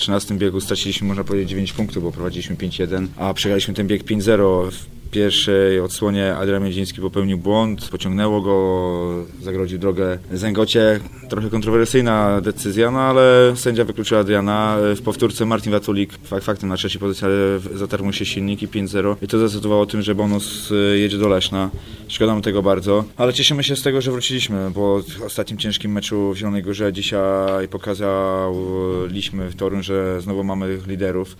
13 biegu straciliśmy, można powiedzieć, 9 punktów, bo prowadziliśmy 5-1, a przegraliśmy ten bieg 5-0. W pierwszej odsłonie Adrian Miedziński popełnił błąd, pociągnęło go, zagrodził drogę Zęgocie. Trochę kontrowersyjna decyzja, no ale sędzia wykluczył Adriana. W powtórce Martin Watulik faktem na trzeciej pozycji, ale zatarł mu się silnik i 5-0. I to zdecydowało o tym, że Bonus jedzie do Leszna. Szkoda mu tego bardzo, ale cieszymy się z tego, że wróciliśmy, po ostatnim ciężkim meczu w Zielonej Górze dzisiaj pokazaliśmy w Toruniu, że znowu mamy liderów.